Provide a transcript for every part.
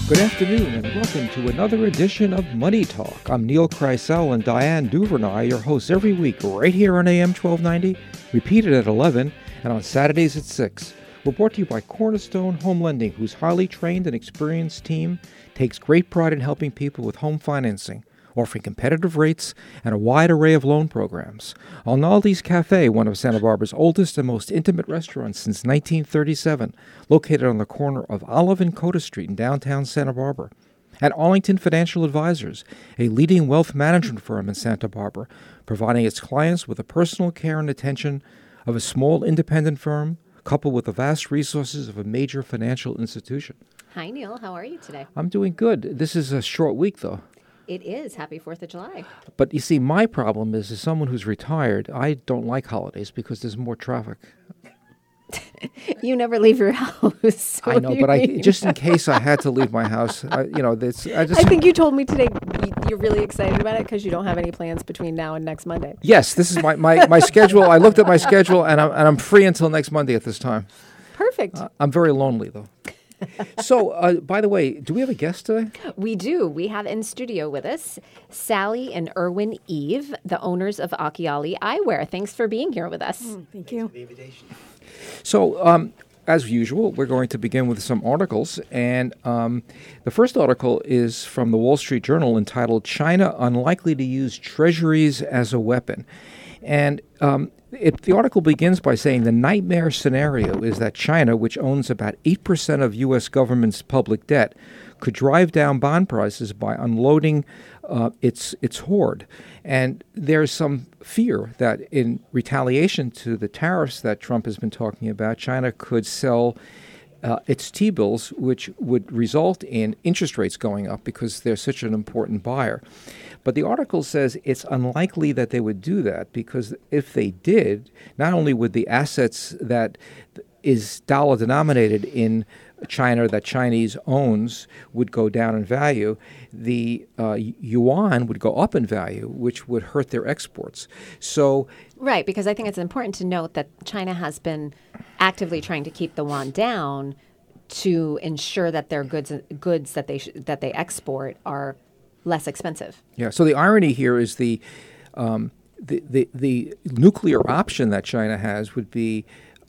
Good afternoon and welcome to another edition of Money Talk. I'm Neil Kreisel and Diane Duvernay, your hosts every week right here on AM 1290, repeated at 11 and on Saturdays at 6. We're brought to you by Cornerstone Home Lending, whose highly trained and experienced team takes great pride in helping people with home financing, offering competitive rates and a wide array of loan programs. Alnaldi's Cafe, one of Santa Barbara's oldest and most intimate restaurants since 1937, located on the corner of Olive and Coda Street in downtown Santa Barbara. At Arlington Financial Advisors, a leading wealth management firm in Santa Barbara, providing its clients with the personal care and attention of a small independent firm, coupled with the vast resources of a major financial institution. Hi, Neil. How are you today? I'm doing good. This is a short week, though. It is. Happy 4th of July. But you see, my problem is, as someone who's retired, I don't like holidays because there's more traffic. You never leave your house. I know, but just in case I had to leave my house, I think you told me today you're really excited about it because you don't have any plans between now and next Monday. Yes, this is my schedule. I looked at my schedule, and I'm free until next Monday at this time. Perfect. I'm very lonely, though. So, by the way, do we have a guest today? We do. We have in studio with us Sally and Erwin Eve, the owners of Occhiali Eyewear. Thanks for being here with us. Thank you. So, as usual, we're going to begin with some articles. And the first article is from the Wall Street Journal entitled, China Unlikely to Use Treasuries as a Weapon. And the article begins by saying the nightmare scenario is that China, which owns about 8% of U.S. government's public debt, could drive down bond prices by unloading its hoard. And there's some fear that in retaliation to the tariffs that Trump has been talking about, China could sell its T-bills, which would result in interest rates going up because they're such an important buyer. But the article says it's unlikely that they would do that because if they did, not only would the assets that is dollar denominated in China that Chinese owns would go down in value, the yuan would go up in value, which would hurt their exports. So, right, because I think it's important to note that China has been actively trying to keep the yuan down to ensure that their goods that they export are less expensive. Yeah. So the irony here is the nuclear option that China has would be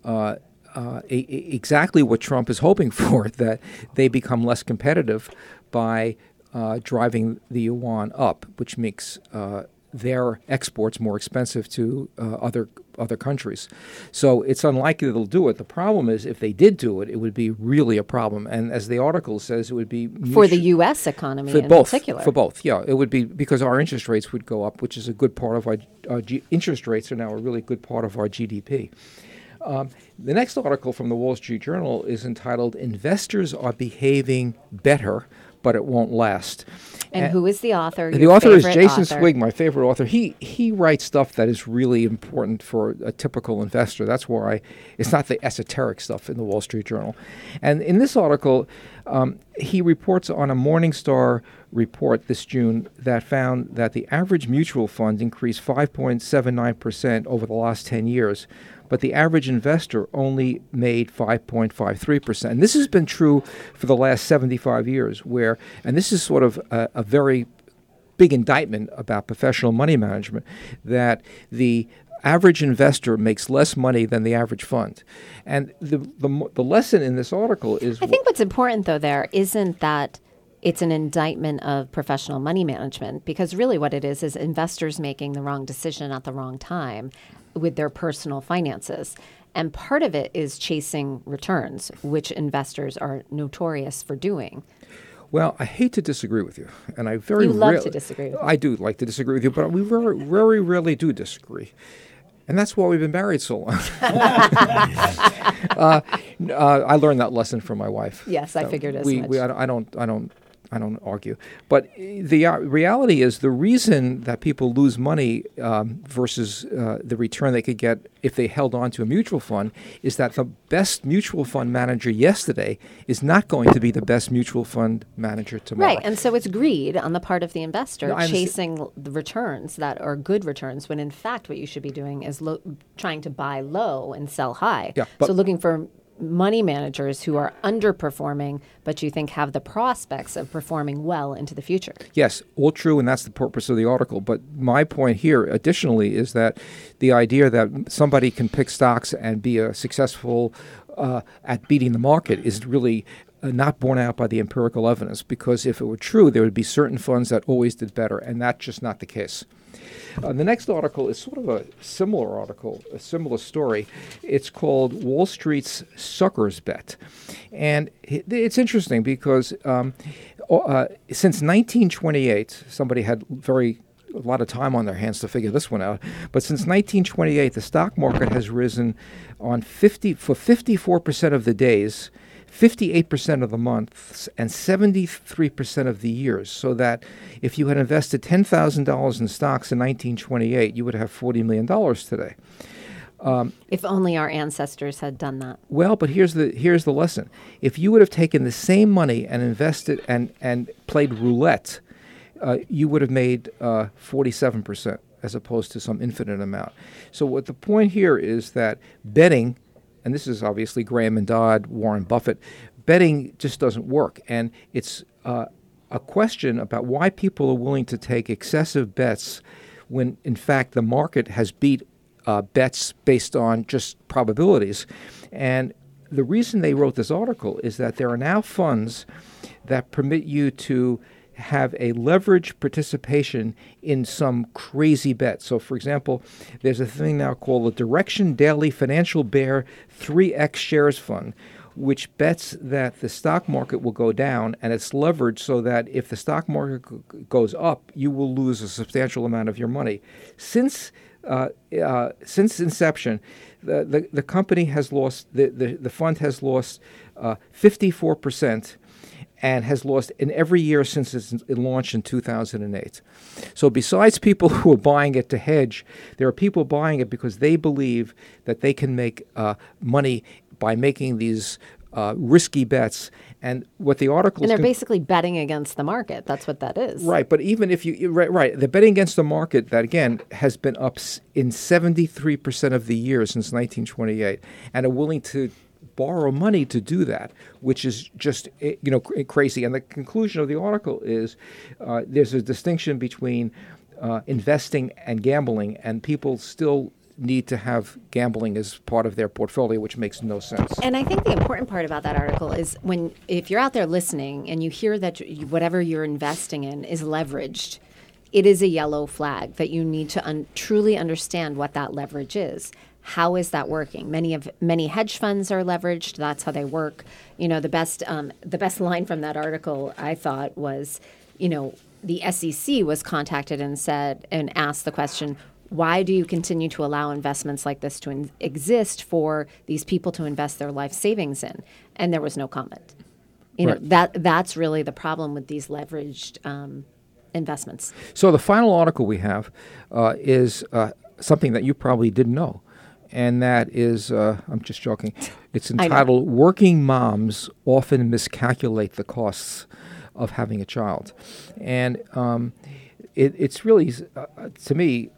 exactly what Trump is hoping for, that they become less competitive by driving the yuan up, which makes their exports more expensive to other countries. So it's unlikely they'll do it. The problem is if they did do it, it would be really a problem. And as the article says, it would be for the U.S. economy in particular. For both, yeah. It would be because our interest rates would go up, which is a good part of our interest rates are now a really good part of our GDP. The next article from the Wall Street Journal is entitled, Investors Are Behaving Better, but It Won't Last. And who is the author? The author is Jason Swig, my favorite author. He writes stuff that is really important for a typical investor. That's why it's not the esoteric stuff in the Wall Street Journal. And in this article, he reports on a Morningstar report this June that found that the average mutual fund increased 5.79% over the last 10 years. But the average investor only made 5.53%. And this has been true for the last 75 years, and this is sort of a very big indictment about professional money management, that the average investor makes less money than the average fund. And the lesson in this article is... I think what's important, though, there isn't that it's an indictment of professional money management, because really what it is investors making the wrong decision at the wrong time with their personal finances. And part of it is chasing returns, which investors are notorious for doing. Well, I hate to disagree with you, and I You love to disagree with me. I do like to disagree with you, but we very, very rarely do disagree. And that's why we've been married so long. I learned that lesson from my wife. Yes, I figured as much. I don't argue. But the reality is the reason that people lose money versus the return they could get if they held on to a mutual fund is that the best mutual fund manager yesterday is not going to be the best mutual fund manager tomorrow. Right, and so it's greed on the part of the investor chasing the returns that are good returns when in fact what you should be doing is trying to buy low and sell high. Yeah, so looking for money managers who are underperforming, but you think have the prospects of performing well into the future. Yes, all true, and that's the purpose of the article. But my point here, additionally, is that the idea that somebody can pick stocks and be a successful at beating the market is really not borne out by the empirical evidence, because if it were true, there would be certain funds that always did better, and that's just not the case. The next article is sort of a similar article, a similar story. It's called Wall Street's Suckers Bet. And it's interesting because since 1928, somebody had a lot of time on their hands to figure this one out. But since 1928, the stock market has risen for 54% of the days, 58% of the months, and 73% of the years. So that if you had invested $10,000 in stocks in 1928, you would have $40 million today. If only our ancestors had done that. Well, but here's the lesson. If you would have taken the same money and invested and played roulette, you would have made 47% as opposed to some infinite amount. So what the point here is that betting, and this is obviously Graham and Dodd, Warren Buffett, betting just doesn't work. And it's a question about why people are willing to take excessive bets when, in fact, the market has beat bets based on just probabilities. And the reason they wrote this article is that there are now funds that permit you to have a leveraged participation in some crazy bet. So, for example, there's a thing now called the Direction Daily Financial Bear 3X Shares Fund, which bets that the stock market will go down, and it's leveraged so that if the stock market goes up, you will lose a substantial amount of your money. Since inception, the company has lost, the fund has lost 54%. And has lost in every year since its launch in 2008. So besides people who are buying it to hedge, there are people buying it because they believe that they can make money by making these risky bets. And what the article and they're basically betting against the market. That's what that is. Right. But even if they're betting against the market that, again, has been up in 73% of the years since 1928, and are willing to borrow money to do that, which is just crazy. And the conclusion of the article is there's a distinction between investing and gambling, and people still need to have gambling as part of their portfolio, which makes no sense. And I think the important part about that article is if you're out there listening and you hear that whatever you're investing in is leveraged, it is a yellow flag that you need to truly understand what that leverage is. How is that working? Many hedge funds are leveraged. That's how they work. The best line from that article, I thought, was, the SEC was contacted and asked the question, why do you continue to allow investments like this to exist for these people to invest their life savings in? And there was no comment. That's really the problem with these leveraged investments. So the final article we have is something that you probably didn't know. And that is, I'm just joking, it's entitled Working Moms Often Miscalculate the Costs of Having a Child. And it's really, to me,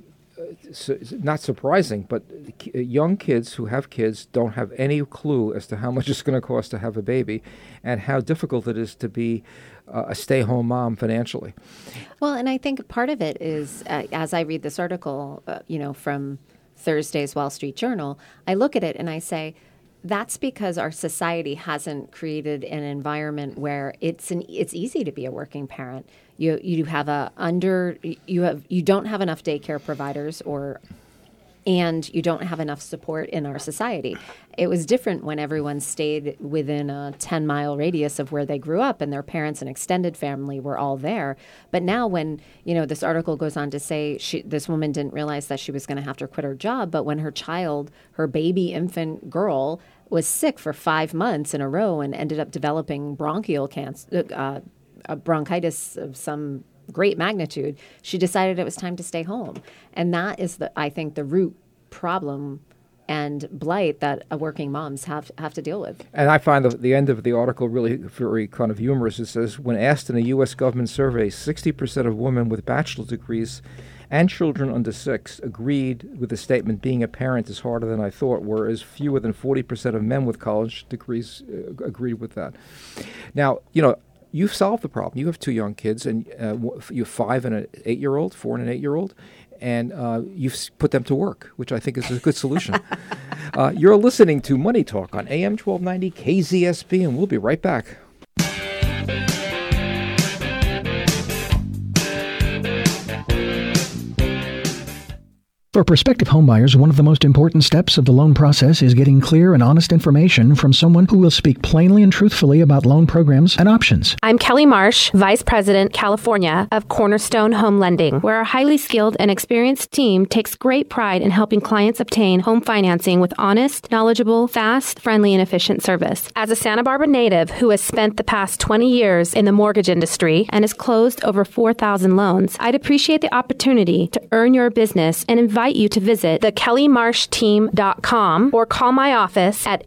not surprising, but young kids who have kids don't have any clue as to how much it's going to cost to have a baby and how difficult it is to be a stay-home mom financially. Well, and I think part of it is, as I read this article, from Thursday's Wall Street Journal, I look at it and I say, that's because our society hasn't created an environment where it's easy to be a working parent. You don't have enough daycare providers and you don't have enough support in our society. It was different when everyone stayed within a 10-mile radius of where they grew up and their parents and extended family were all there. But now when, this article goes on to say this woman didn't realize that she was going to have to quit her job, but when her baby infant girl was sick for 5 months in a row and ended up developing bronchial cancer, bronchitis of some great magnitude, she decided it was time to stay home. And that is, I think, the root problem and blight that working moms have to deal with. And I find the end of the article really very kind of humorous. It says, when asked in a U.S. government survey, 60% of women with bachelor's degrees and children under 6 agreed with the statement, being a parent is harder than I thought, whereas fewer than 40% of men with college degrees agreed with that. Now, you've solved the problem. You have 2 young kids, and you have 5 and an 8-year-old, 4 and an 8-year-old, and you've put them to work, which I think is a good solution. You're listening to Money Talk on AM 1290 KZSB, and we'll be right back. For prospective homebuyers, one of the most important steps of the loan process is getting clear and honest information from someone who will speak plainly and truthfully about loan programs and options. I'm Kelly Marsh, Vice President, California of Cornerstone Home Lending, where our highly skilled and experienced team takes great pride in helping clients obtain home financing with honest, knowledgeable, fast, friendly, and efficient service. As a Santa Barbara native who has spent the past 20 years in the mortgage industry and has closed over 4,000 loans, I'd appreciate the opportunity to earn your business and invite you to visit thekellymarshteam.com or call my office at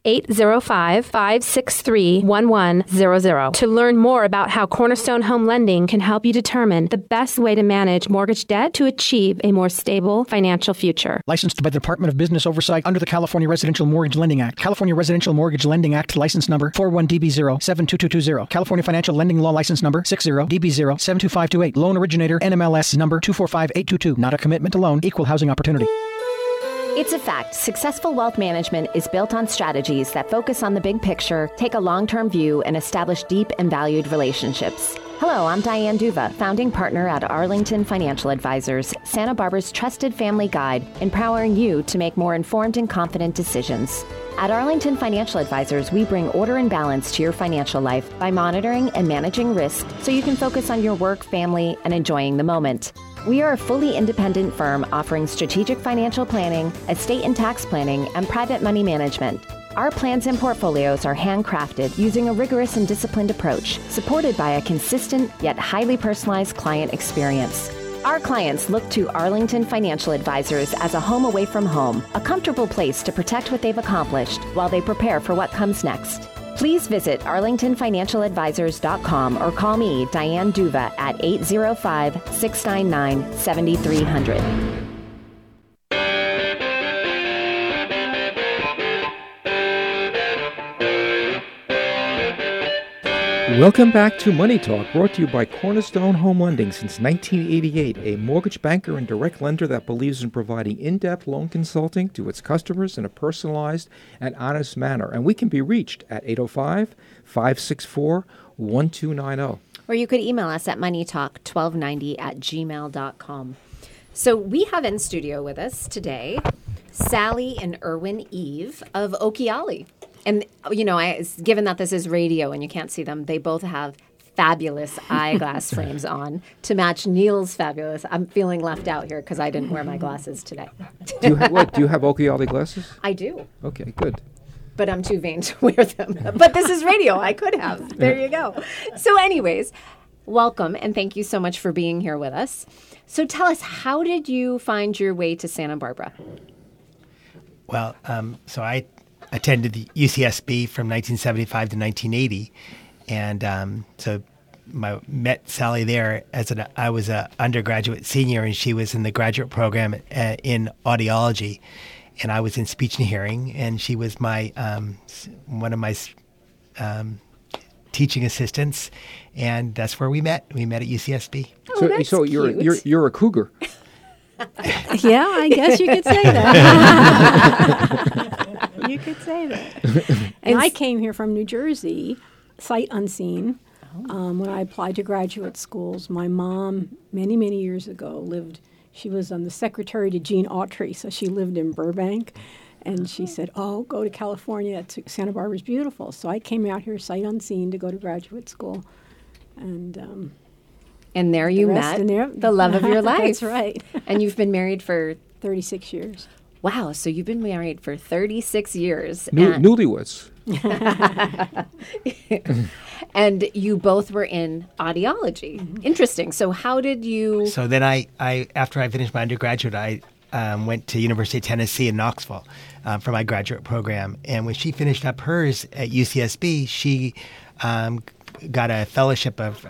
805-563-1100 to learn more about how Cornerstone Home Lending can help you determine the best way to manage mortgage debt to achieve a more stable financial future. Licensed by the Department of Business Oversight under the California Residential Mortgage Lending Act. California Residential Mortgage Lending Act license number 41DB0-72220. California Financial Lending Law license number 60DB0-72528. Loan originator NMLS number 245822. Not a commitment to loan. Equal housing opportunity. It's a fact. Successful wealth management is built on strategies that focus on the big picture, take a long-term view, and establish deep and valued relationships. Hello, I'm Diane Duva, founding partner at Arlington Financial Advisors, Santa Barbara's trusted family guide, empowering you to make more informed and confident decisions. At Arlington Financial Advisors, we bring order and balance to your financial life by monitoring and managing risk so you can focus on your work, family, and enjoying the moment. We are a fully independent firm offering strategic financial planning, estate and tax planning, and private money management. Our plans and portfolios are handcrafted using a rigorous and disciplined approach, supported by a consistent yet highly personalized client experience. Our clients look to Arlington Financial Advisors as a home away from home, a comfortable place to protect what they've accomplished while they prepare for what comes next. Please visit arlingtonfinancialadvisors.com or call me, Diane Duva, at 805-699-7300. Welcome back to Money Talk, brought to you by Cornerstone Home Lending since 1988, a mortgage banker and direct lender that believes in providing in-depth loan consulting to its customers in a personalized and honest manner. And we can be reached at 805-564-1290. Or you could email us at moneytalk1290@gmail.com. So we have in studio with us today Sally and Erwin Eve of Okiali. And, given that this is radio and you can't see them, they both have fabulous eyeglass frames on to match Neil's fabulous. I'm feeling left out here because I didn't wear my glasses today. Do you have Okiali glasses? I do. Okay, good. But I'm too vain to wear them. But this is radio. I could have. There you go. So anyways, welcome and thank you so much for being here with us. So tell us, how did you find your way to Santa Barbara? Well, so I attended the UCSB from 1975 to 1980, and so met Sally there I was an undergraduate senior, and she was in the graduate program in audiology, and I was in speech and hearing, and she was my one of my teaching assistants, and that's where we met. We met at UCSB. Oh, so you're a cougar. Yeah, I guess you could say that. You could say that. And I came here from New Jersey, sight unseen, when I applied to graduate schools. My mom, many, many years ago, she was the secretary to Gene Autry, so she lived in Burbank. And she said, go to California. Santa Barbara's beautiful. So I came out here sight unseen to go to graduate school. And there you met the love of your life. That's right. And you've been married for 36 years. Wow, so you've been married for 36 years. Newlyweds. And you both were in audiology. Mm-hmm. Interesting. So how did you... So then I after I finished my undergraduate, I went to University of Tennessee in Knoxville for my graduate program. And when she finished up hers at UCSB, she got a fellowship of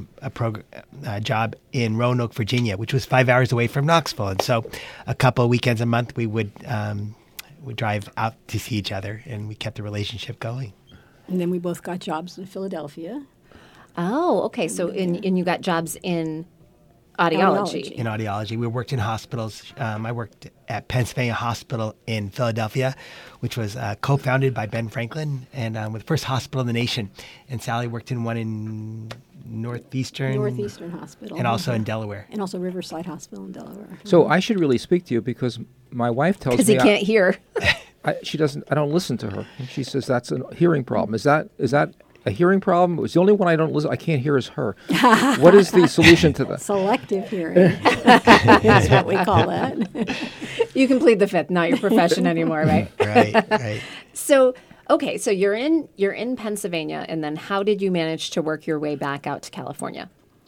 a job in Roanoke, Virginia, which was 5 hours away from Knoxville. And so a couple of weekends a month we would drive out to see each other, and we kept the relationship going. And then we both got jobs in Philadelphia. Oh, okay. So and you got jobs in audiology. In audiology. We worked in hospitals. I worked at Pennsylvania Hospital in Philadelphia, which was co-founded by Ben Franklin, and with the first hospital in the nation. And Sally worked in one in Northeastern Hospital. And also in Delaware. And also Riverside Hospital in Delaware. So I should really speak to you because my wife tells me... Because he can't hear. She doesn't. I don't listen to her. And she says that's a hearing problem. Is that a hearing problem? It's the only one I don't listen. I can't hear is her. What is the solution to that? Selective hearing. That's what we call that. You can plead the fifth, not your profession anymore, right? Right. So, okay, so you're in Pennsylvania, and then how did you manage to work your way back out to California?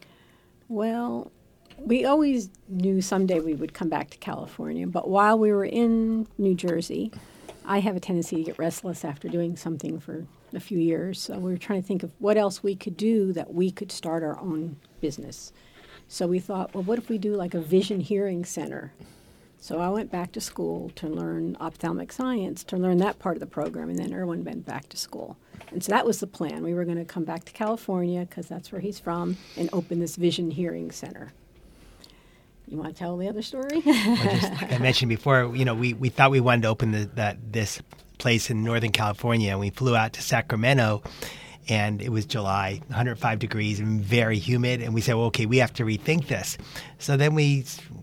Well, we always knew someday we would come back to California, but while we were in New Jersey, I have a tendency to get restless after doing something for a few years. So we were trying to think of what else we could do that we could start our own business. So we thought, well, what if we do like a vision hearing center? So I went back to school to learn ophthalmic science, to learn that part of the program, and then Erwin went back to school. And so that was the plan. We were going to come back to California, because that's where he's from, and open this vision hearing center. You want to tell the other story? Well, just like I mentioned before, we thought we wanted to open this place in Northern California, and we flew out to Sacramento, and it was July, 105 degrees and very humid, and we said, well, okay, we have to rethink this. So then we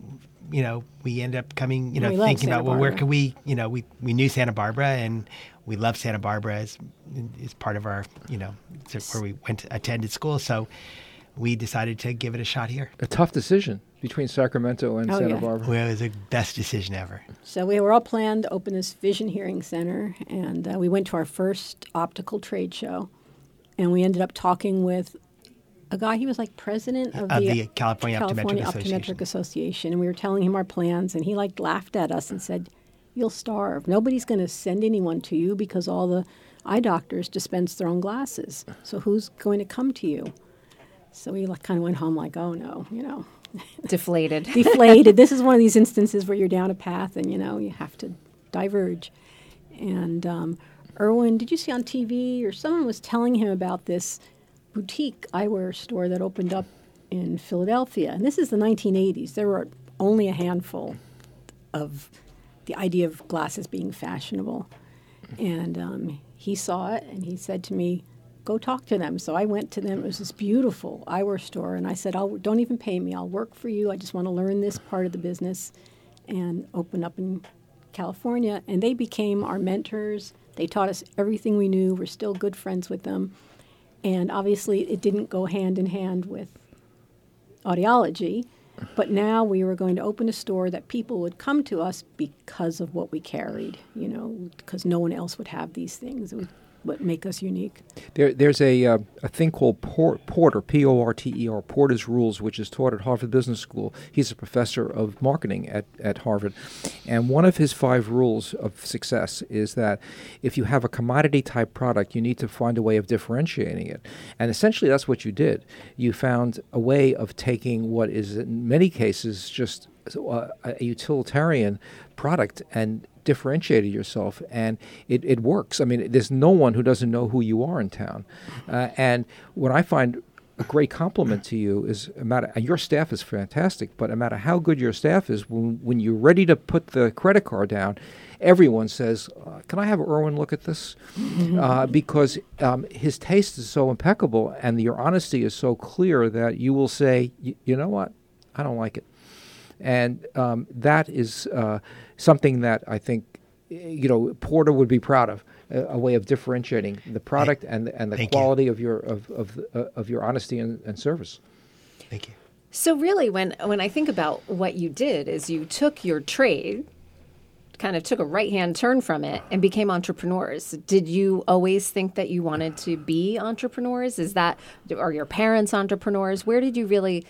end up coming, thinking about, well, where can we knew Santa Barbara, and we love Santa Barbara as part of our, it's where we attended school. So we decided to give it a shot here. A tough decision between Sacramento and Santa Barbara. Well, it was the best decision ever. So we were all planned to open this vision hearing center, and we went to our first optical trade show, and we ended up talking with a guy. He was like president of the California Optometric Association, and we were telling him our plans, and he laughed at us and said, "You'll starve. Nobody's going to send anyone to you because all the eye doctors dispense their own glasses. So who's going to come to you?" So we kind of went home like, oh no, Deflated. This is one of these instances where you're down a path and, you have to diverge. And Erwin, did you see on TV or someone was telling him about this boutique eyewear store that opened up in Philadelphia? And this is the 1980s. There were only a handful of the idea of glasses being fashionable. And he saw it and he said to me, "Go talk to them." So I went to them. It was this beautiful eyewear store. And I said, don't even pay me. I'll work for you. I just want to learn this part of the business, and open up in California. And they became our mentors. They taught us everything we knew. We're still good friends with them. And obviously it didn't go hand in hand with audiology. But now we were going to open a store that people would come to us because of what we carried, because no one else would have these things. It would what make us unique. There's a thing called Porter, P-O-R-T-E-R, Porter's Rules, which is taught at Harvard Business School. He's a professor of marketing at Harvard. And one of his 5 rules of success is that if you have a commodity-type product, you need to find a way of differentiating it. And essentially that's what you did. You found a way of taking what is in many cases just a utilitarian product and differentiated yourself, and it works. I mean, there's no one who doesn't know who you are in town. And what I find a great compliment to you is, your staff is fantastic, but no matter how good your staff is, when you're ready to put the credit card down, everyone says, "Can I have Erwin look at this?" Because his taste is so impeccable, and your honesty is so clear that you will say, "You know what? I don't like it." And that is something that I think, Porter would be proud of, a way of differentiating the product and the quality of your honesty and service. Thank you. So really, when I think about what you did, is you took your trade, kind of took a right-hand turn from it, and became entrepreneurs. Did you always think that you wanted to be entrepreneurs? Are your parents entrepreneurs? Where did you really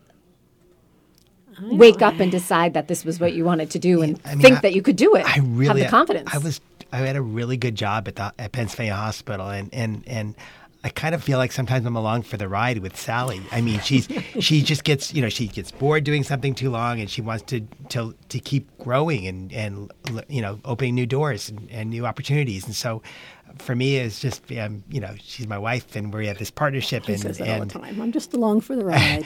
wake up and decide that this was what you wanted to do and think that you could do it? Have the confidence. I had a really good job at Pennsylvania Hospital, and I kind of feel like sometimes I'm along for the ride with Sally. I mean, she just gets, she gets bored doing something too long, and she wants to keep growing and opening new doors and new opportunities. And so, for me, it's just she's my wife, and we have this partnership. He says that all the time. I'm just along for the ride.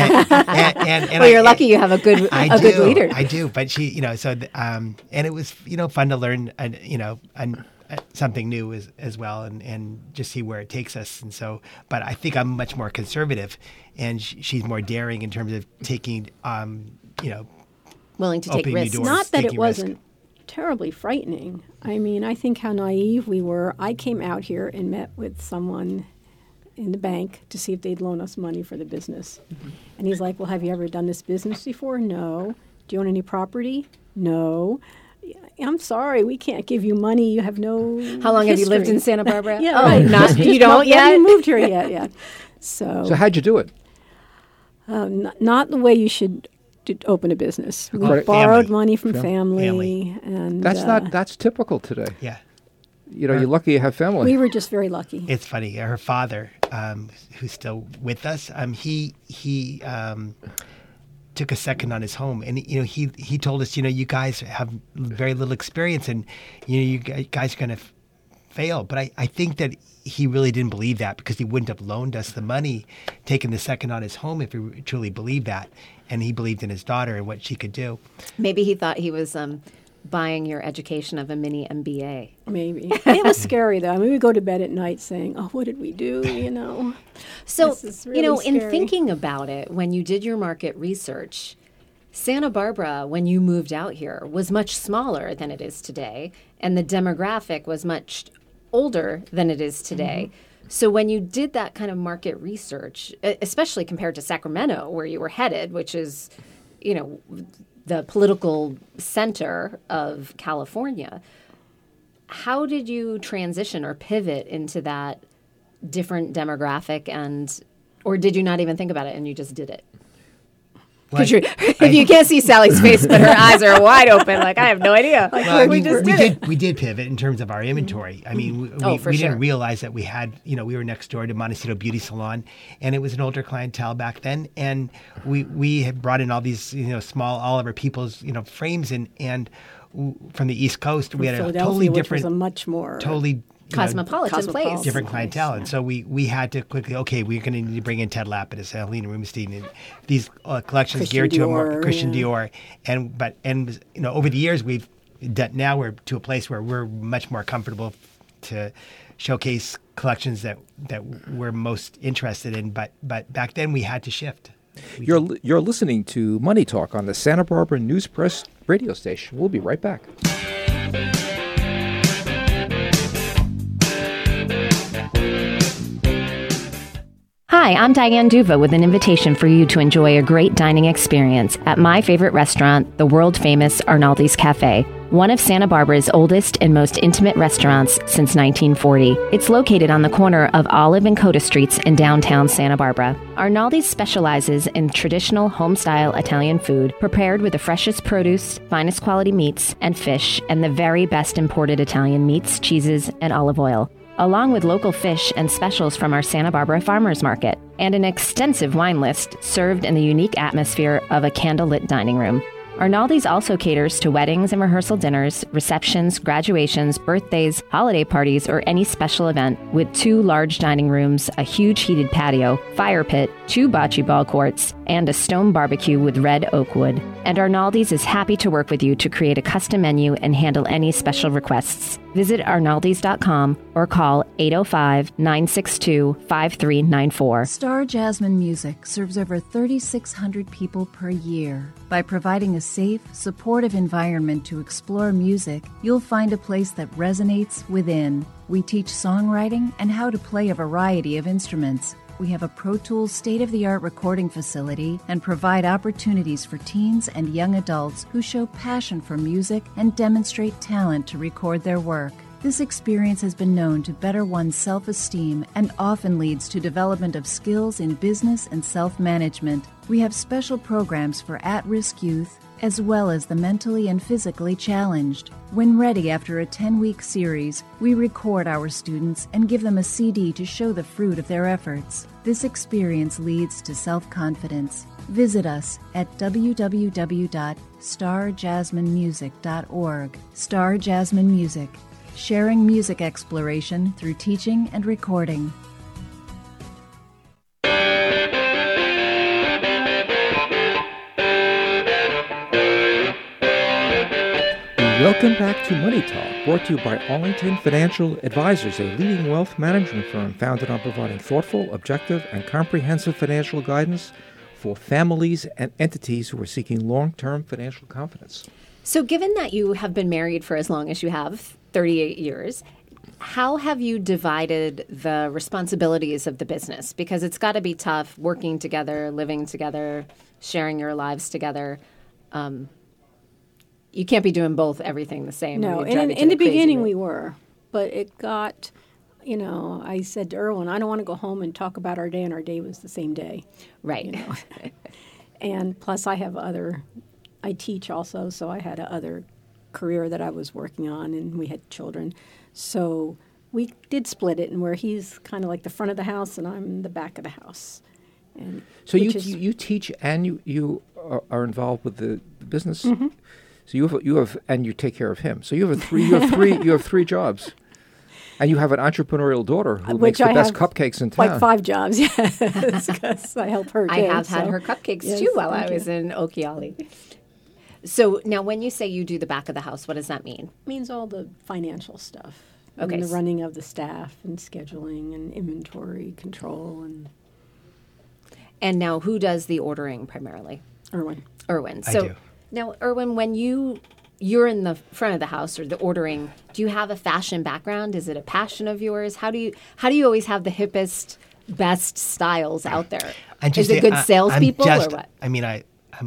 Well, you're lucky you have a good leader. I do, but she, and it was fun to learn, something new as well, and just see where it takes us. And so, but I think I'm much more conservative, and she's more daring in terms of taking, willing to take risks. Doors, not that it wasn't terribly frightening. I mean, I think how naive we were. I came out here and met with someone in the bank to see if they'd loan us money for the business. Mm-hmm. And he's like, well, have you ever done this business before? No. Do you own any property? No. I'm sorry, we can't give you money. You have no How long history. have you lived in Santa Barbara? Yeah, oh, right. you don't yet? You haven't moved here yet, yeah. So how'd you do it? Not the way you should open a business. We borrowed money from family. And that's typical today. Yeah. You're lucky you have family. We were just very lucky. It's funny. Her father, who's still with us, he took a second on his home, and he told us, you guys have very little experience, and you guys are going to fail. But I think that he really didn't believe that, because he wouldn't have loaned us the money, taking the second on his home, if he truly believed that, and he believed in his daughter and what she could do. Maybe he thought he was buying your education of a mini MBA. Maybe. It was scary, though. I mean, we go to bed at night saying, oh, what did we do, So, really in scary. thinking about it, when you did your market research, Santa Barbara, when you moved out here, was much smaller than it is today, and the demographic was much older than it is today. Mm-hmm. So when you did that kind of market research, especially compared to Sacramento, where you were headed, which is, the political center of California, how did you transition or pivot into that different demographic, or did you not even think about it and you just did it? Because if you can't see Sally's face, but her eyes are wide open, like, I have no idea. We did pivot in terms of our inventory. I mean, we didn't realize that we had, we were next door to Montecito Beauty Salon, and it was an older clientele back then. And we had brought in all these, small Oliver Peoples, frames, and from the East Coast, we had a totally different, was a much more cosmopolitan place, different clientele, and so we had to quickly. Okay, we're going to need to bring in Ted Lapidus, Helena Rubinstein, and these collections geared to a more Christian Dior. And over the years we've done. Now we're to a place where we're much more comfortable to showcase collections that we're most interested in. But back then we had to shift. You're listening to Money Talk on the Santa Barbara News Press radio station. We'll be right back. Hi, I'm Diane Duva with an invitation for you to enjoy a great dining experience at my favorite restaurant, the world-famous Arnaldi's Cafe, one of Santa Barbara's oldest and most intimate restaurants since 1940. It's located on the corner of Olive and Coda Streets in downtown Santa Barbara. Arnaldi's specializes in traditional home-style Italian food prepared with the freshest produce, finest quality meats and fish, and the very best imported Italian meats, cheeses, and olive oil, along with local fish and specials from our Santa Barbara Farmers Market, and an extensive wine list served in the unique atmosphere of a candlelit dining room. Arnaldi's also caters to weddings and rehearsal dinners, receptions, graduations, birthdays, holiday parties, or any special event, with 2 large dining rooms, a huge heated patio, fire pit, 2 bocce ball courts, and a stone barbecue with red oak wood. And Arnaldi's is happy to work with you to create a custom menu and handle any special requests. Visit arnaldis.com or call 805-962-5394. Star Jasmine Music serves over 3,600 people per year. By providing a safe, supportive environment to explore music, you'll find a place that resonates within. We teach songwriting and how to play a variety of instruments. We have a Pro Tools state-of-the-art recording facility and provide opportunities for teens and young adults who show passion for music and demonstrate talent to record their work. This experience has been known to better one's self-esteem and often leads to development of skills in business and self-management. We have special programs for at-risk youth as well as the mentally and physically challenged. When ready after a 10-week series, we record our students and give them a CD to show the fruit of their efforts. This experience leads to self-confidence. Visit us at www.starjasminemusic.org. Star Jasmine Music, sharing music exploration through teaching and recording. Welcome back to Money Talk, brought to you by Arlington Financial Advisors, a leading wealth management firm founded on providing thoughtful, objective, and comprehensive financial guidance for families and entities who are seeking long-term financial confidence. So given that you have been married for as long as you have, 38 years, how have you divided the responsibilities of the business? Because it's got to be tough working together, living together, sharing your lives together. You can't be doing everything the same. No, in the beginning we were, but it got, I said to Erwin, I don't want to go home and talk about our day, and our day was the same day. Right. And plus I teach also, so I had other career that I was working on, and we had children. So we did split it, and where he's kind of like the front of the house and I'm the back of the house. And so you teach and you are involved with the business? Mm-hmm. So you have and you take care of him. So you have three jobs, and you have an entrepreneurial daughter who makes the best cupcakes in town. Like 5 jobs, yes, because I help her too. I have had her cupcakes too while I was in Okeechobee. So now, when you say you do the back of the house, what does that mean? It means all the financial stuff, okay, and the running of the staff and scheduling and inventory control And now, who does the ordering primarily? Erwin. I do. Now, Erwin, when you're in the front of the house or the ordering, do you have a fashion background? Is it a passion of yours? How do you always have the hippest, best styles out there? Is it good salespeople or what? I mean, I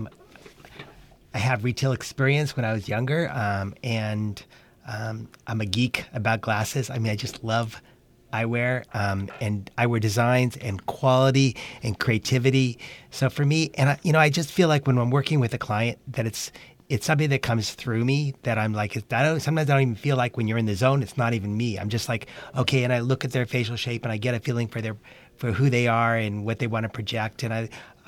have retail experience when I was younger, and I'm a geek about glasses. I mean, I just love eyewear and eyewear designs and quality and creativity. So for me, and I just feel like when I'm working with a client that it's something that comes through me that I'm like, sometimes I don't even feel like when you're in the zone, it's not even me. I'm just like, okay, and I look at their facial shape and I get a feeling for who they are and what they want to project. And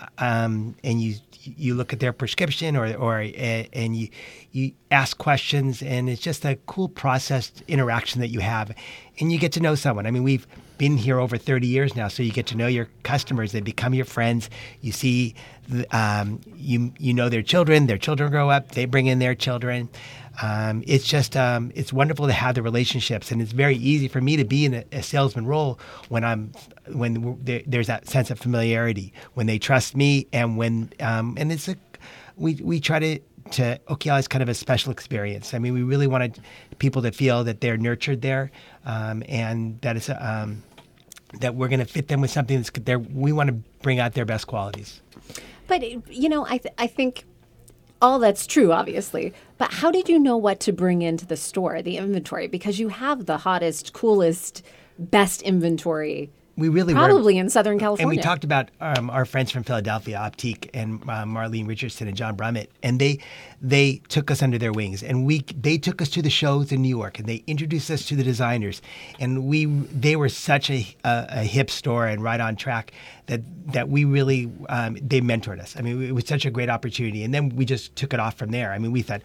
you look at their prescription and you ask questions, and it's just a cool process interaction that you have, and you get to know someone. I mean, we've been here over 30 years now, so you get to know your customers. They become your friends. You see, you know their children grow up, they bring in their children. It's just it's wonderful to have the relationships, and it's very easy for me to be in a salesman role when there's that sense of familiarity, when they trust me, and when and it's we try to Okeechobee is kind of a special experience. I mean, we really wanted people to feel that they're nurtured there, and that it's that we're going to fit them with something that's there. We want to bring out their best qualities. But I think all that's true, obviously. But how did you know what to bring into the store, the inventory? Because you have the hottest, coolest, best inventory. We really probably in Southern California. And we talked about our friends from Philadelphia, Optique, and Marlene Richardson and John Brummett, and they took us under their wings, and they took us to the shows in New York, and they introduced us to the designers, and they were such a hip store and right on track that we really they mentored us. I mean, it was such a great opportunity, and then we just took it off from there. I mean, we thought,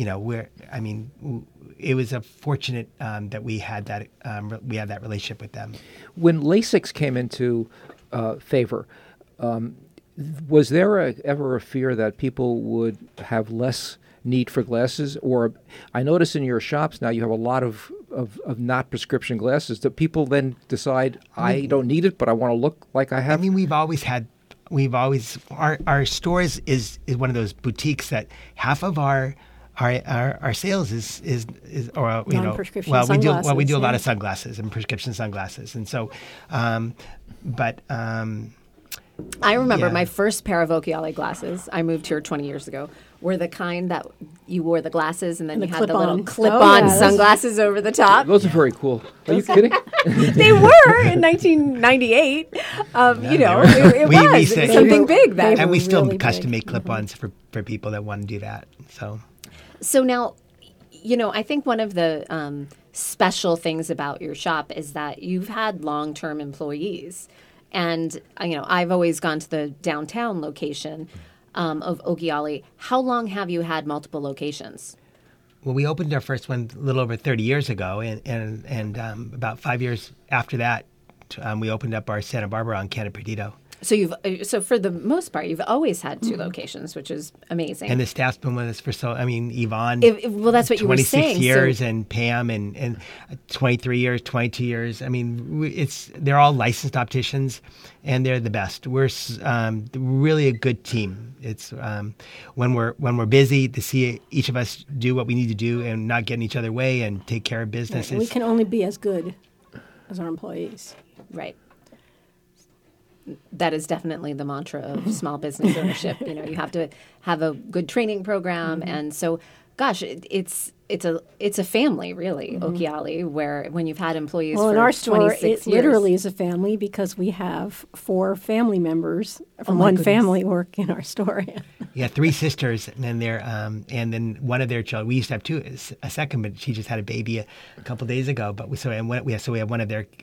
it was a fortunate that we had that relationship with them. When LASIK came into favor, was there ever a fear that people would have less need for glasses? Or I notice in your shops now you have a lot of not prescription glasses. Do people then decide, I don't need it, but I want to look like I have? I mean, our stores is one of those boutiques that half of our sales is non-prescription sunglasses. We do a lot yeah. of sunglasses and prescription sunglasses, and so, I remember my first pair of Okeechobee glasses. I moved here 20 years ago. were the kind that you wore the glasses and then And you the had the little clip-ons. clip-on Oh, yeah, sunglasses over the top. Those are very cool. Are you kidding? They were in 1998. You know, it We was say- something big then. And we were still really custom big. make clip-ons for people that want to do that. So So now, you know, I think one of the special things about your shop is that you've had long-term employees. And, you know, I've always gone to the downtown location of Okiali. How long have you had multiple locations? well, we opened our first one a little over 30 years ago, and about 5 years after that, we opened up our Santa Barbara on Canna Perdido. So for the most part, you've always had two locations, which is amazing. And the staff's been with us for Yvonne. Well, that's what you were 26 saying. years, So- and Pam, and 23 years, 22 years. I mean, they're all licensed opticians, and they're the best. We're really a good team. It's when we're busy, to see each of us do what we need to do and not get in each other's way and take care of business. And we can only be as good as our employees. Right. That is definitely the mantra of small business ownership. You know, you have to have a good training program, and so, gosh, it's a family, really, Okiali, where when you've had employees Well, for in our store, 26 it years. literally is a family because we have 4 family members from my one goodness. family work in our store. Yeah, 3 sisters, and then and then one of their children. We used to have 2, a second, but she just had a baby a couple days ago. But we have one of their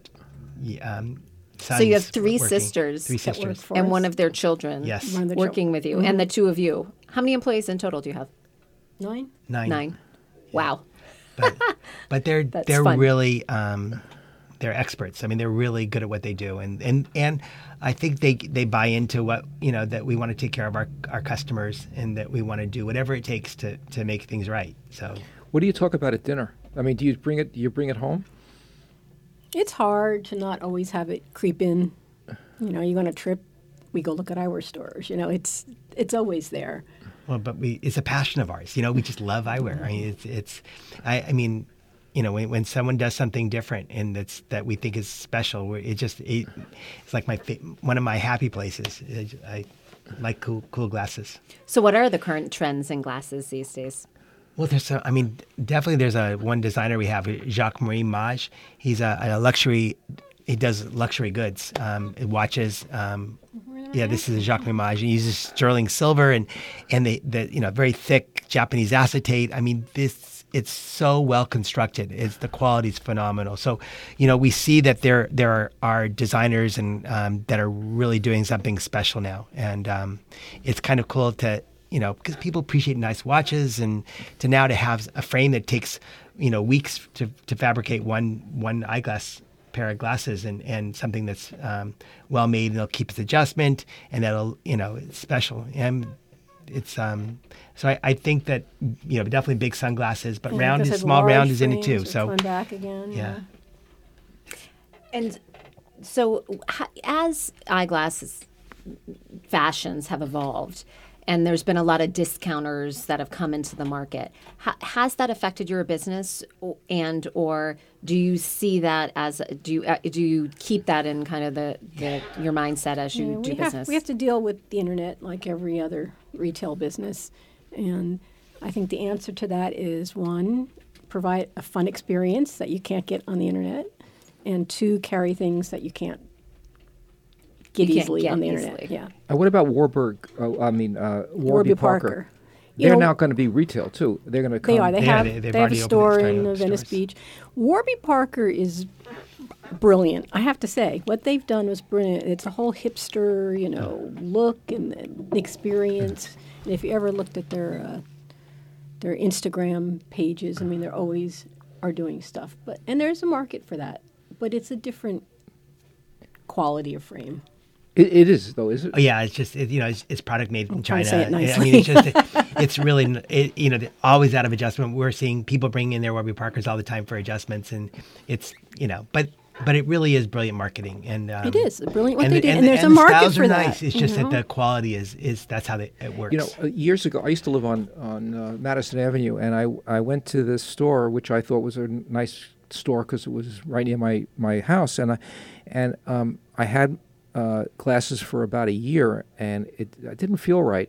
sons. So you have 3 working. sisters 3 that work sisters. for and us. one of their children Yes. One of their working with you, and the 2 of you. How many employees in total do you have? 9? 9. Wow. But they're fun. really they're experts. I mean, they're really good at what they do, and I think they buy into what that we want to take care of our customers, and that we want to do whatever it takes to make things right. So What do you talk about at dinner? I mean, do you bring it home? It's hard to not always have it creep in. You know, you go on a trip, we go look at eyewear stores. You know, it's always there. well, but it's a passion of ours. We just love eyewear. I mean, when someone does something different and that we think is special, it's like one of my happy places. I like cool glasses. So what are the current trends in glasses these days? Well, definitely there's one designer we have, Jacques-Marie Mage. He's a luxury. He does luxury goods, watches. This is a Jacques-Marie Mage. He uses sterling silver and the very thick Japanese acetate. I mean, it's so well constructed. The quality is phenomenal. So, we see that there are designers and that are really doing something special now, and it's kind of cool to. Because people appreciate nice watches, and to have a frame that takes, weeks to fabricate one eyeglass pair of glasses, and something that's well made, and it'll keep its adjustment, and that'll, it's special. And it's so I think that definitely big sunglasses, but Yeah, like I said, small large round is in it too. frames are So coming back again. yeah. And so as eyeglasses fashions have evolved, and there's been a lot of discounters that have come into the market, has that affected your business, or do you see that as do you keep that in kind of your mindset as you do business? We have to deal with the internet like every other retail business, and I think the answer to that is 1, provide a fun experience that you can't get on the internet, and 2, carry things that you can't get easily on the internet. Yeah. What about Warby Parker? They're now going to be retail too. They're going to come. They are. They have they've a already store opened in Venice stores. Beach. Warby Parker is brilliant. I have to say, what they've done was brilliant. It's a whole hipster, look and experience. And if you ever looked at their Instagram pages, I mean, they always are doing stuff. And there's a market for that, but it's a different quality of frame. It is though, is it? Oh, yeah, it's just it's product made in trying China. to say it I nicely. mean, it's just it's really always out of adjustment. We're seeing people bring in their Warby Parkers all the time for adjustments, and it's but it really is brilliant marketing, and It is brilliant what they did, and and there's a the market styles for are that. nice. It's just that the quality is that's how it works. Years ago, I used to live on Madison Avenue, and I went to this store, which I thought was a nice store because it was right near my house, and I had glasses for about a year, and I didn't feel right.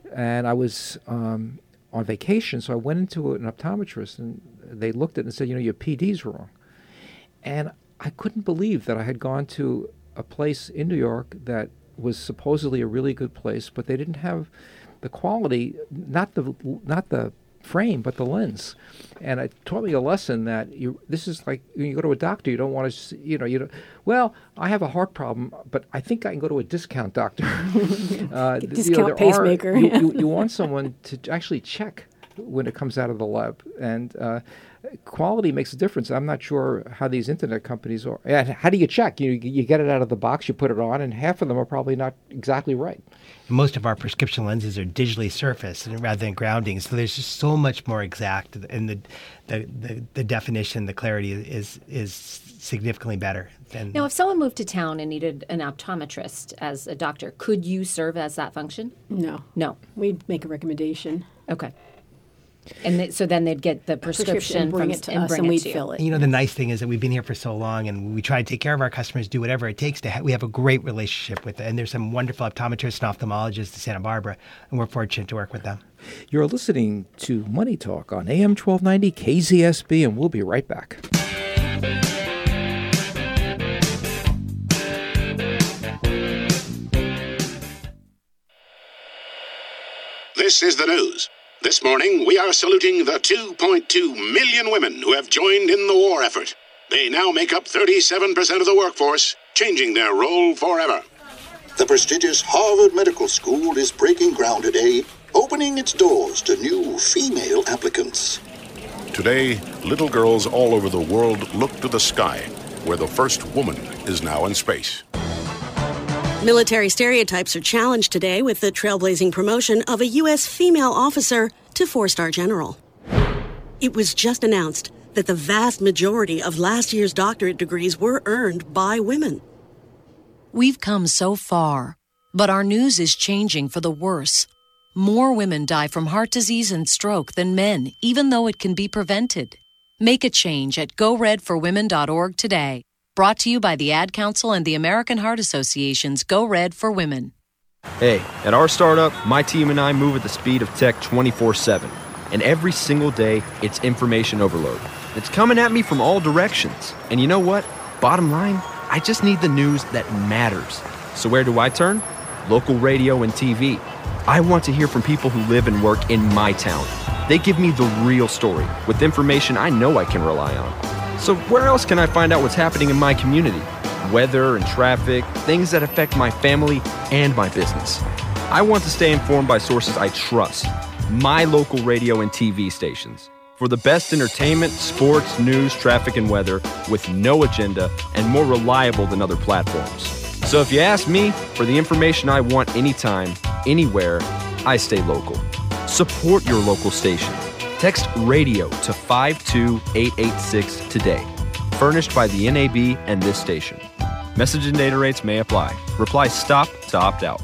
And I was on vacation, so I went into an optometrist, and they looked at it and said, your PD's wrong. And I couldn't believe that I had gone to a place in New York that was supposedly a really good place, but they didn't have the quality, not the frame, but the lens. And it taught me a lesson that this is like when you go to a doctor, you don't want to, well, I have a heart problem, but I think I can go to a discount doctor. Discount pacemaker. You want someone to actually check when it comes out of the lab. And quality makes a difference. I'm not sure how these internet companies are. And how do you check? You get it out of the box, you put it on, and half of them are probably not exactly right. Most of our prescription lenses are digitally surfaced rather than grounding, so there's just so much more exact, and the definition, the clarity is significantly better. Now, if someone moved to town and needed an optometrist as a doctor, could you serve as that function? No. We'd make a recommendation. Okay. And so then they'd get the prescription bring it to us, and we'd fill it. The nice thing is that we've been here for so long, and we try to take care of our customers, do whatever it takes we have a great relationship with them. And there's some wonderful optometrists and ophthalmologists in Santa Barbara, and we're fortunate to work with them. You're listening to Money Talk on AM 1290 KZSB, and we'll be right back. This is the news. This morning, we are saluting the 2.2 million women who have joined in the war effort. They now make up 37% of the workforce, changing their role forever. The prestigious Harvard Medical School is breaking ground today, opening its doors to new female applicants. Today, little girls all over the world look to the sky, where the first woman is now in space. Military stereotypes are challenged today with the trailblazing promotion of a U.S. female officer to 4-star general. It was just announced that the vast majority of last year's doctorate degrees were earned by women. We've come so far, but our news is changing for the worse. More women die from heart disease and stroke than men, even though it can be prevented. Make a change at GoRedForWomen.org today. Brought to you by the Ad Council and the American Heart Association's Go Red for Women. Hey, at our startup, my team and I move at the speed of tech 24/7. And every single day, it's information overload. It's coming at me from all directions. And you know what? Bottom line, I just need the news that matters. So where do I turn? Local radio and TV. I want to hear from people who live and work in my town. They give me the real story with information I know I can rely on. So where else can I find out what's happening in my community? Weather and traffic, things that affect my family and my business. I want to stay informed by sources I trust. My local radio and TV stations. For the best entertainment, sports, news, traffic, and weather with no agenda and more reliable than other platforms. So if you ask me for the information I want anytime, anywhere, I stay local. Support your local station. Text RADIO to 52886 today. Furnished by the NAB and this station. Message and data rates may apply. Reply STOP to opt out.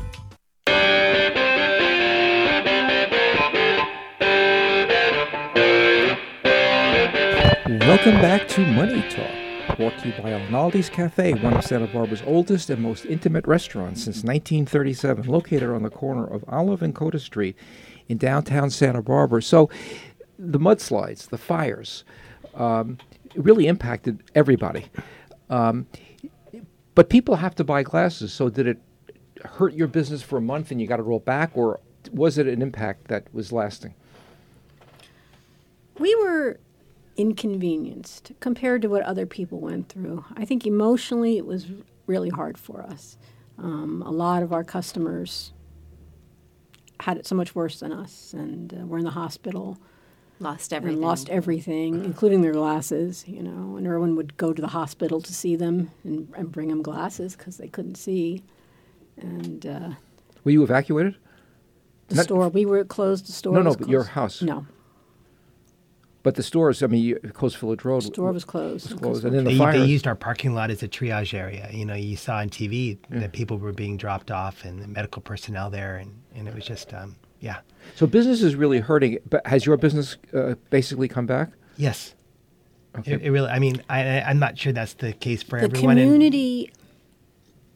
Welcome back to Money Talk, brought to you by Alnaldi's Cafe, one of Santa Barbara's oldest and most intimate restaurants since 1937, located on the corner of Olive and Coda Street in downtown Santa Barbara. So the mudslides, the fires, it really impacted everybody. But people have to buy glasses, so did it hurt your business for a month and you got to roll back, or was it an impact that was lasting? We were inconvenienced compared to what other people went through. I think emotionally it was really hard for us. A lot of our customers had it so much worse than us, and were in the hospital. Lost everything, including their glasses, and Erwin would go to the hospital to see them and bring them glasses because they couldn't see. And were you evacuated? Store. We were closed. The store. No, but your house. No. But the stores, Coast Village Road. The store was closed. And then the fire. They used our parking lot as a triage area. You saw on TV that people were being dropped off and the medical personnel there, and it was just, yeah. So business is really hurting. But has your business basically come back? Yes. Okay. It really, I'm not sure that's the case for everyone. The community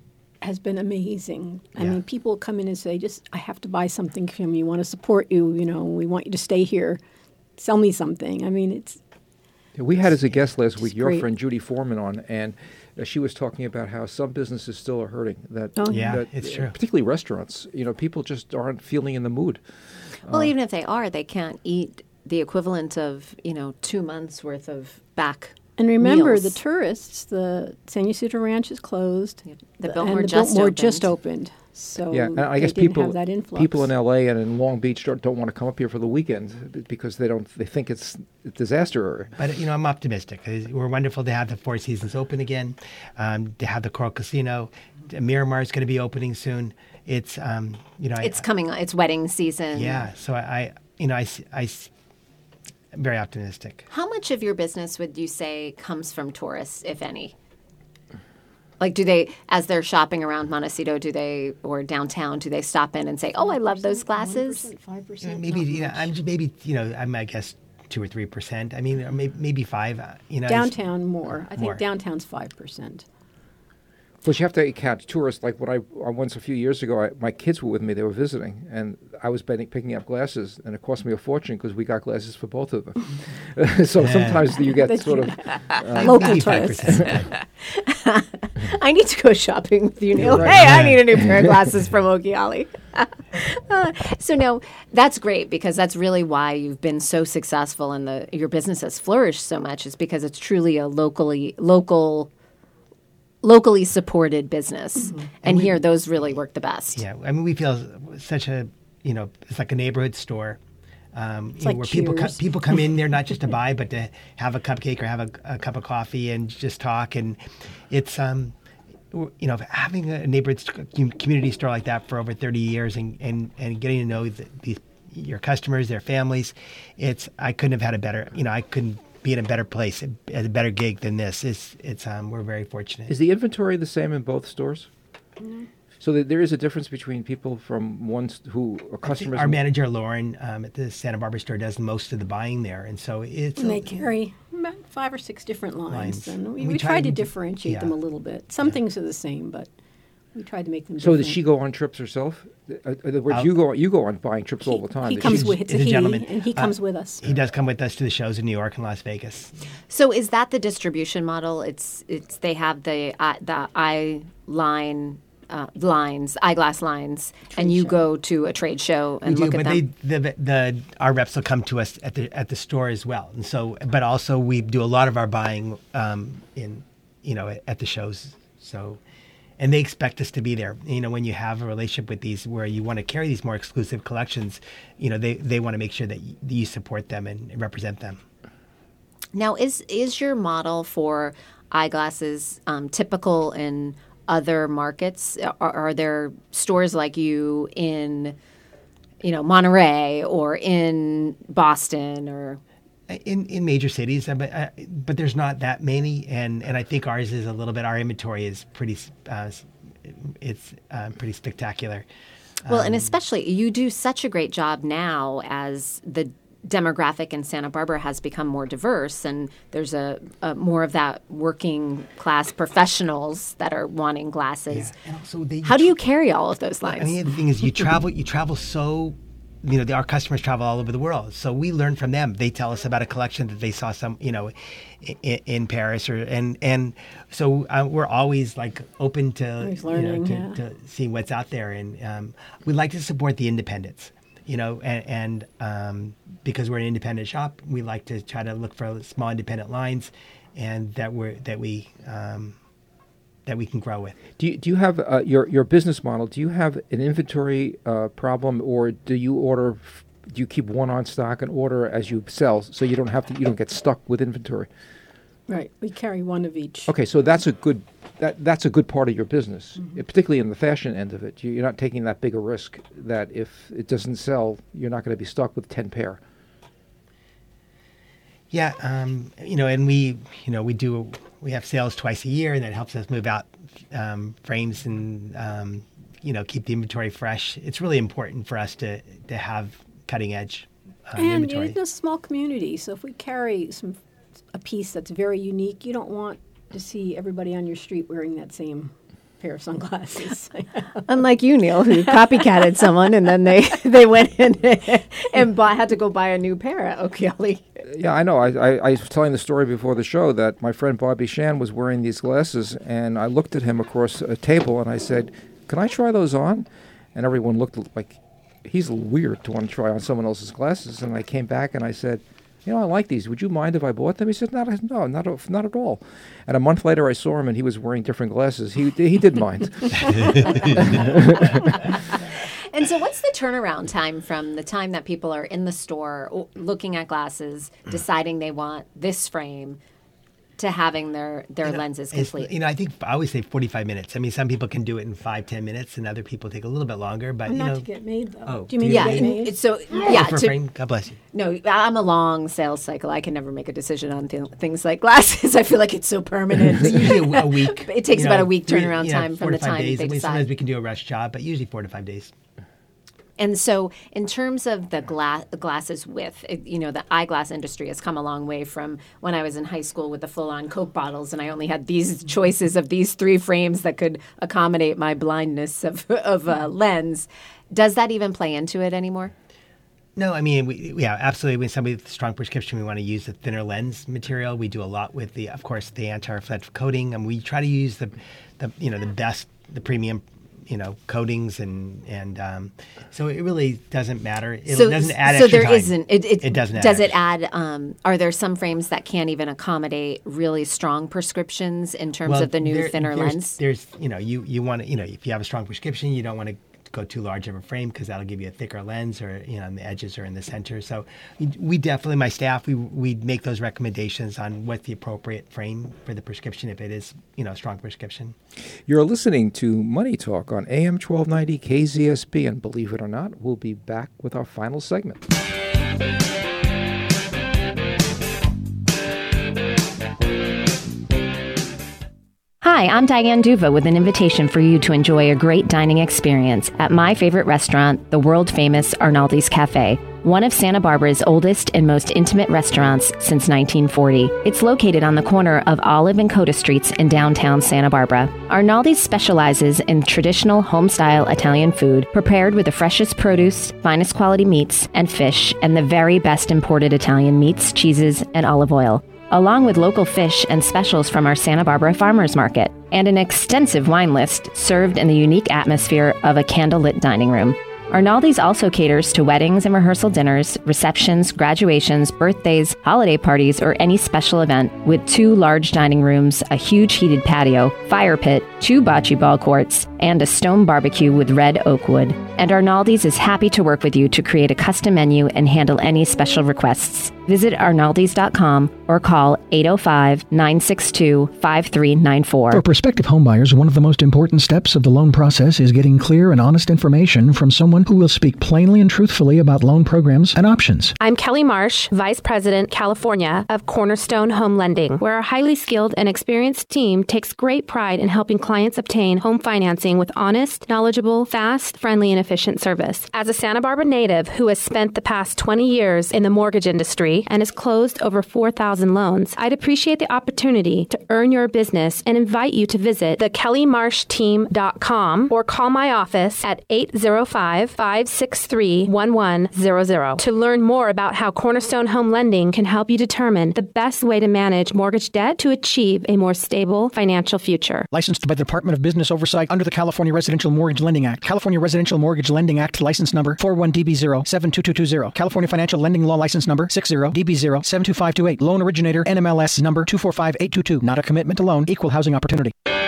has been amazing. I mean, people come in and say, I have to buy something from you. We want to support you. We want you to stay here. Sell me something. I mean, it's... We had as a guest last week your great. friend Judy Foreman on, and she was talking about how some businesses still are hurting. It's true. Particularly restaurants. People just aren't feeling in the mood. Well, even if they are, they can't eat the equivalent of 2 months worth of back. And remember, meals. the tourists, the San Ysidro Ranch is closed. The Biltmore and the just Biltmore opened. just opened. So Yeah, and I guess they didn't people have that influx. people in L.A. and in Long Beach don't want to come up here for the weekend because they think it's a disaster. But I'm optimistic. We're wonderful to have the Four Seasons open again, to have the Coral Casino. Miramar is going to be opening soon. It's it's coming. It's wedding season. Yeah, so I'm very optimistic. How much of your business would you say comes from tourists, if any? Like, do they, as they're shopping around Montecito, or downtown, do they stop in and say, "Oh, I love those glasses"? 5%. Maybe I guess 2 or 3%. I mean, or maybe 5. Downtown more. I think more. downtown's 5%. But you have to catch tourists. Like when I once a few years ago, my kids were with me. They were visiting, and I was picking up glasses, and it cost me a fortune because we got glasses for both of them. So sometimes you get sort of local tourists. I need to go shopping with you, Neil. Right. Hey, I need a new pair of glasses from Okiali. So no, that's great because that's really why you've been so successful and your business has flourished so much is because it's truly a locally supported business. Mm-hmm. And here, those really work the best. Yeah, I mean, we feel such a, it's like a neighborhood store. Like where Cheers. people come in there not just to buy, but to have a cupcake or have a cup of coffee and just talk. And it's, having a neighborhood community store like that for over 30 years and getting to know your customers, their families, I couldn't have had a better, I couldn't be in a better place, a better gig than this. We're very fortunate. Is the inventory the same in both stores? Mm-hmm. So there is a difference between people from ones who are customers. Our manager Lauren at the Santa Barbara store does most of the buying there, and so it's. And they carry about 5 or 6 different lines, and we try try to to differentiate them a little bit. Some things are the same, but we tried to make them. So different. does she go on trips herself? In other words, you go on buying trips all the time. He comes with. It's a gentleman, and he comes with us. He does come with us to the shows in New York and Las Vegas. So is that the distribution model? It's they have the eyeglass lines, and you go to a trade show and look at them. But our reps will come to us at the store as well, and so. But also we do a lot of our buying at the shows. So. And they expect us to be there. When you have a relationship with these where you want to carry these more exclusive collections, they want to make sure that you support them and represent them. Now, is your model for eyeglasses typical in other markets? Are there stores like you in, Monterey or in Boston or? In major cities, but there's not that many, and I think ours is a little bit. Our inventory is pretty, pretty spectacular. Well, and especially you do such a great job now as the demographic in Santa Barbara has become more diverse, and there's a more of that working class professionals that are wanting glasses. Yeah. And also how do you carry all of those lines? I mean, the thing is, you travel so. Our customers travel all over the world, so we learn from them. They tell us about a collection that they saw in Paris, and so we're always open to learning, to seeing what's out there, and we like to support the independents, and because we're an independent shop, we like to try to look for small independent lines, and that we can grow with. Do you have your business model? Do you have an inventory problem, or do you order? Do you keep one on stock and order as you sell, so you don't get stuck with inventory? Right, we carry one of each. Okay, so that's a good part of your business, particularly in the fashion end of it. You're not taking that big a risk that if it doesn't sell, you're not going to be stuck with 10 pair. Yeah, and we have sales twice a year, and that helps us move out frames and keep the inventory fresh. It's really important for us to have cutting edge inventory. And it's a small community, so if we carry a piece that's very unique, you don't want to see everybody on your street wearing that same pair of sunglasses. Unlike you, Neil, who copycatted someone and then they went in and had to go buy a new pair at O'Keefe. Yeah, I know. I was telling the story before the show that my friend Bobby Shan was wearing these glasses, and I looked at him across a table and I said, "Can I try those on?" And everyone looked like he's weird to want to try on someone else's glasses. And I came back and I said, "I like these. Would you mind if I bought them?" He said, not at all. And a month later, I saw him, and he was wearing different glasses. He did mind. And so what's the turnaround time from the time that people are in the store looking at glasses, deciding they want this frame, to having their lenses complete? I think I always say 45 minutes. I mean, some people can do it in 5-10 minutes, and other people take a little bit longer. But not to get made, though. Oh, do you mean to get made? So for a frame? God bless you. No, I'm a long sales cycle. I can never make a decision on things like glasses. I feel like it's so permanent. Usually a week. It takes about a week turnaround time from the time days. they decide. Sometimes we can do a rush job, but usually 4 to 5 days. And so in terms of the glasses width, the eyeglass industry has come a long way from when I was in high school with the full-on Coke bottles, and I only had these choices of these 3 frames that could accommodate my blindness of lens. Does that even play into it anymore? No, I mean, absolutely. When somebody with strong prescription, we want to use the thinner lens material. We do a lot with the anti-reflective coating, and we try to use the best, the premium, coatings, and so it really doesn't matter. It doesn't add extra time. It doesn't add. Does it add? Are there some frames that can't even accommodate really strong prescriptions in terms of the new thinner lens? There's you want to if you have a strong prescription, you don't want to go too large of a frame because that'll give you a thicker lens, or on the edges or in the center. So we definitely, my staff, we make those recommendations on what's the appropriate frame for the prescription if it is a strong prescription. You're listening to Money Talk on AM 1290 KZSB, and believe it or not, we'll be back with our final segment. Hi, I'm Diane Duva with an invitation for you to enjoy a great dining experience at my favorite restaurant, the world-famous Arnaldi's Cafe, one of Santa Barbara's oldest and most intimate restaurants since 1940. It's located on the corner of Olive and Coda Streets in downtown Santa Barbara. Arnaldi's specializes in traditional home-style Italian food prepared with the freshest produce, finest quality meats and fish, and the very best imported Italian meats, cheeses, and olive oil, along with local fish and specials from our Santa Barbara Farmers Market, and an extensive wine list served in the unique atmosphere of a candlelit dining room. Arnaldi's also caters to weddings and rehearsal dinners, receptions, graduations, birthdays, holiday parties, or any special event, with 2 large dining rooms, a huge heated patio, fire pit, 2 bocce ball courts, and a stone barbecue with red oak wood. And Arnaldi's is happy to work with you to create a custom menu and handle any special requests. Visit arnaldis.com or call 805-962-5394. For prospective homebuyers, one of the most important steps of the loan process is getting clear and honest information from someone who will speak plainly and truthfully about loan programs and options. I'm Kelly Marsh, Vice President, California of Cornerstone Home Lending, where our highly skilled and experienced team takes great pride in helping clients obtain home financing with honest, knowledgeable, fast, friendly, and efficient service. As a Santa Barbara native who has spent the past 20 years in the mortgage industry and has closed over 4,000 loans, I'd appreciate the opportunity to earn your business and invite you to visit thekellymarshteam.com or call my office at 805-563-1100 to learn more about how Cornerstone Home Lending can help you determine the best way to manage mortgage debt to achieve a more stable financial future. Licensed by the Department of Business Oversight under the California Residential Mortgage Lending Act. California Residential Mortgage Lending Act license number 41DB0722220. California Financial Lending Law license number 60DB072528. Loan originator NMLS number 245822. Not a commitment to loan. Equal housing opportunity.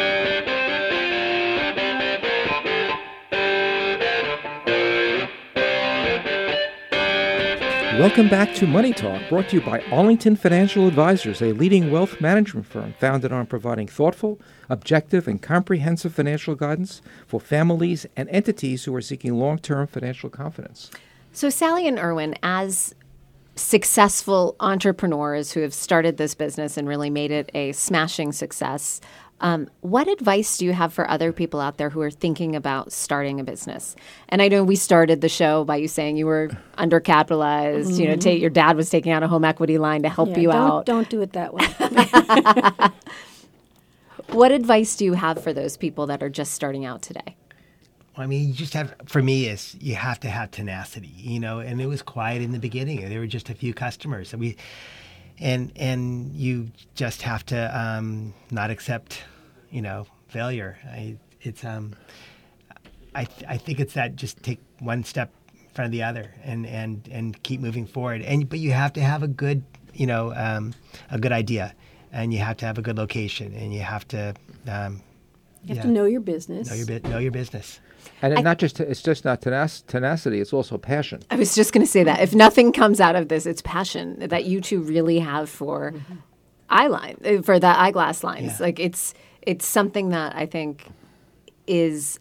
Welcome back to Money Talk, brought to you by Arlington Financial Advisors, a leading wealth management firm founded on providing thoughtful, objective, and comprehensive financial guidance for families and entities who are seeking long-term financial confidence. So Sally and Erwin, as successful entrepreneurs who have started this business and really made it a smashing success, what advice do you have for other people out there who are thinking about starting a business? And I know we started the show by you saying you were undercapitalized. Mm-hmm. You know, your dad was taking out a home equity line to help you out. Don't do it that way. What advice do you have for those people that are just starting out today? I mean, you just have, for me, you have to have tenacity, and it was quiet in the beginning. There were just a few customers. And you just have to not accept, failure. I think it's that just take one step in front of the other and keep moving forward. But you have to have a good, a good idea, and you have to have a good location, and you have to you have to know your business. Know your business. And it's just not tenacity, it's also passion. I was just going to say that. If nothing comes out of this, it's passion that you two really have for for the eyeglass lines. Yeah. Like it's something that I think is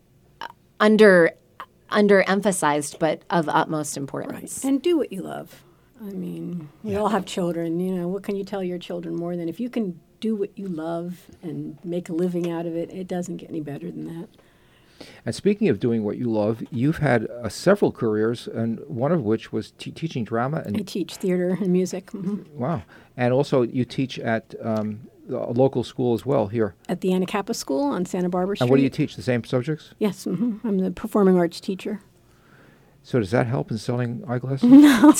underemphasized, but of utmost importance. Right. And do what you love. I mean, we all have children. What can you tell your children more than if you can do what you love and make a living out of it? It doesn't get any better than that. And speaking of doing what you love, you've had several careers, and one of which was teaching drama. I teach theater and music. Mm-hmm. Wow. And also you teach at a local school as well here. At the Anacapa School on Santa Barbara Street. And what do you teach, the same subjects? Yes. Mm-hmm. I'm the performing arts teacher. So does that help in selling eyeglasses? No.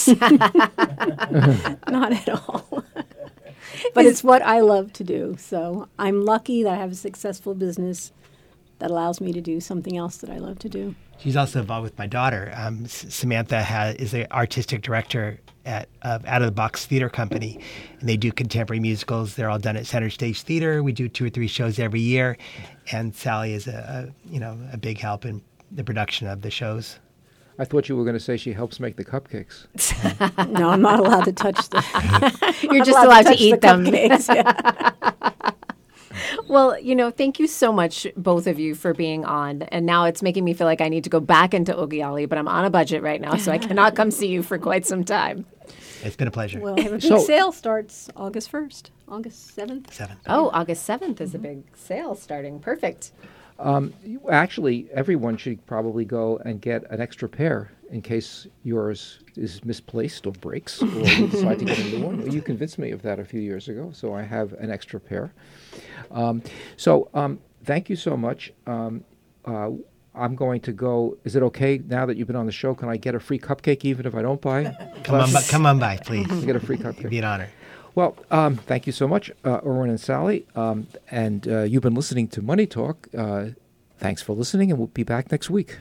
Not at all. But it's what I love to do. So I'm lucky that I have a successful business that allows me to do something else that I love to do. She's also involved with my daughter. Samantha is the artistic director at Out of the Box Theater Company, and they do contemporary musicals. They're all done at Center Stage Theater. We do 2 or 3 shows every year, and Sally is a big help in the production of the shows. I thought you were going to say she helps make the cupcakes. No, I'm not allowed to touch them. You're just allowed to eat them. Cupcakes, yeah. Well, thank you so much, both of you, for being on. And now it's making me feel like I need to go back into Ogiali, but I'm on a budget right now, so I cannot come see you for quite some time. It's been a pleasure. Well, I have a big sale starts August 1st, August 7th. Oh, August 7th is a big sale starting. Perfect. Actually, everyone should probably go and get an extra pair in case yours is misplaced or breaks, or you decide to get a new one. You convinced me of that a few years ago, so I have an extra pair. Thank you so much. I'm going to go. Is it okay now that you've been on the show? Can I get a free cupcake even if I don't buy? Come on by, please. Get a free cupcake. It'd be an honor. Well, thank you so much, Erwin and Sally. And you've been listening to Money Talk. Thanks for listening, and we'll be back next week.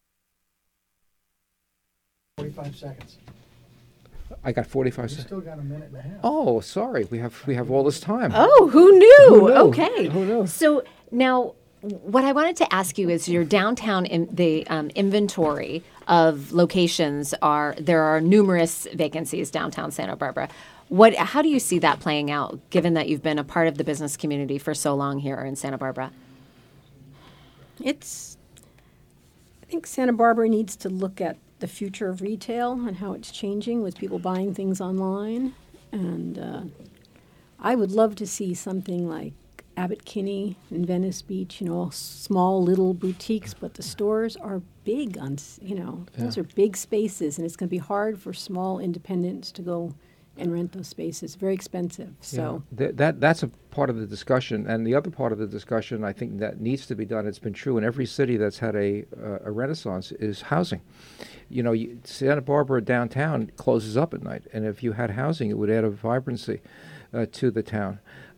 45 seconds. I got 45 seconds. You still got a minute and a half. Oh, sorry. We have all this time. Oh, who knew? Who knew? Okay. Who knew? So now, what I wanted to ask you is your downtown inventory of locations there are numerous vacancies downtown Santa Barbara. How do you see that playing out, given that you've been a part of the business community for so long here in Santa Barbara? I think Santa Barbara needs to look at the future of retail and how it's changing with people buying things online. And I would love to see something like Abbott Kinney in Venice Beach, small little boutiques, but the stores are big those are big spaces, and it's going to be hard for small independents to go and rent those spaces. Very expensive. So that's a part of the discussion, and the other part of the discussion I think that needs to be done. It's been true in every city that's had a renaissance is housing. Santa Barbara downtown closes up at night, and if you had housing, it would add a vibrancy to the town.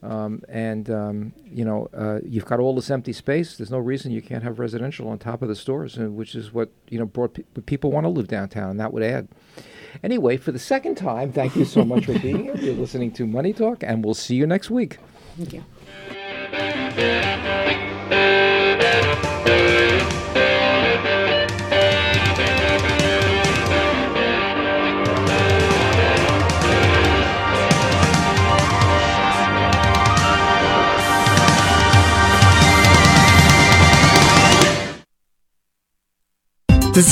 You've got all this empty space. There's no reason you can't have residential on top of the stores, which is what people want to live downtown, and that would add. Anyway, for the second time, thank you so much for being here. You're listening to Money Talk, and we'll see you next week. Thank you.